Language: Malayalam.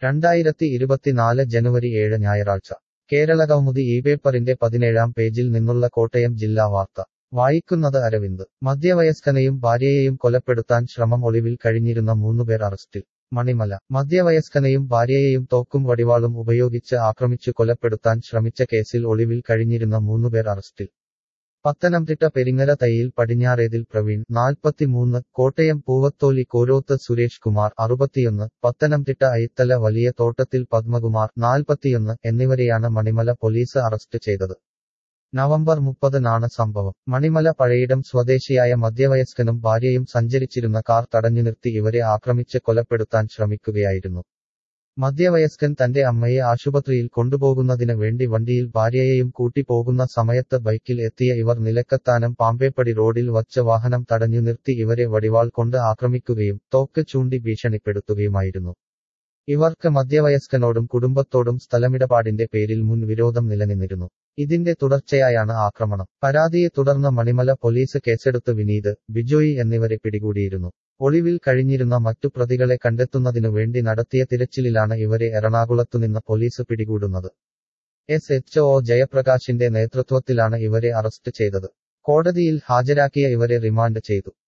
2024 ജനുവരി 7 ഞായറാഴ്ച കേരളകൗമുദി ഈ പേപ്പറിന്റെ 17-ാം പേജിൽ നിന്നുള്ള കോട്ടയം ജില്ലാ വാർത്ത വായിക്കുന്നത് അരവിന്ദ്. മധ്യവയസ്കനെയും ഭാര്യയെയും കൊലപ്പെടുത്താൻ ശ്രമം, ഒളിവിൽ കഴിഞ്ഞിരുന്ന 3 പേർ അറസ്റ്റിൽ. മണിമല. മധ്യവയസ്കനെയും ഭാര്യയെയും തോക്കും വടിവാളും ഉപയോഗിച്ച് ആക്രമിച്ചു കൊലപ്പെടുത്താൻ ശ്രമിച്ച കേസിൽ ഒളിവിൽ കഴിഞ്ഞിരുന്ന 3 പേർ അറസ്റ്റിൽ. പത്തനംതിട്ട പെരിങ്ങര തയ്യിൽ പടിഞ്ഞാറേതിൽ പ്രവീൺ 43, കോട്ടയം പൂവത്തോലി കോരോത്ത് സുരേഷ് കുമാർ 61, പത്തനംതിട്ട അയിത്തല വലിയ തോട്ടത്തിൽ പത്മകുമാർ 41 എന്നിവരെയാണ് മണിമല പോലീസ് അറസ്റ്റ് ചെയ്തത്. നവംബർ 30-നാണ് സംഭവം. മണിമല പഴയിടം സ്വദേശിയായ മധ്യവയസ്കനും ഭാര്യയും സഞ്ചരിച്ചിരുന്ന കാർ തടഞ്ഞു നിർത്തി ഇവരെ ആക്രമിച്ച് കൊലപ്പെടുത്താൻ ശ്രമിക്കുകയായിരുന്നു. മധ്യവയസ്കൻ തന്റെ അമ്മയെ ആശുപത്രിയിൽ കൊണ്ടുപോകുന്നതിന് വേണ്ടി വണ്ടിയിൽ ഭാര്യയെയും കൂട്ടി പോകുന്ന സമയത്ത് ബൈക്കിൽ എത്തിയ ഇവർ നിലക്കത്താനം പാമ്പേപ്പടി റോഡിൽ വച്ച് വാഹനം തടഞ്ഞു നിർത്തി ഇവരെ വടിവാൾ കൊണ്ട് ആക്രമിക്കുകയും തോക്ക് ചൂണ്ടി ഭീഷണിപ്പെടുത്തുകയുമായിരുന്നു. ഇവർക്ക് മധ്യവയസ്കനോടും കുടുംബത്തോടും സ്ഥലമിടപാടിന്റെ പേരിൽ മുൻ വിരോധം നിലനിന്നിരുന്നു. ഇതിന്റെ തുടർച്ചയായാണ് ആക്രമണം. പരാതിയെ തുടർന്ന് മണിമല പോലീസ് കേസെടുത്ത് വിനീത്, ബിജോയി എന്നിവരെ പിടികൂടിയിരുന്നു. ഒളിവിൽ കഴിഞ്ഞിരുന്ന മറ്റു പ്രതികളെ കണ്ടെത്തുന്നതിനു വേണ്ടി നടത്തിയ തിരച്ചിലിലാണ് ഇവരെ എറണാകുളത്തുനിന്ന് പോലീസ് പിടികൂടുന്നത്. SHO ജയപ്രകാശിന്റെ നേതൃത്വത്തിലാണ് ഇവരെ അറസ്റ്റ് ചെയ്തത്. കോടതിയിൽ ഹാജരാക്കിയ ഇവരെ റിമാൻഡ് ചെയ്തു.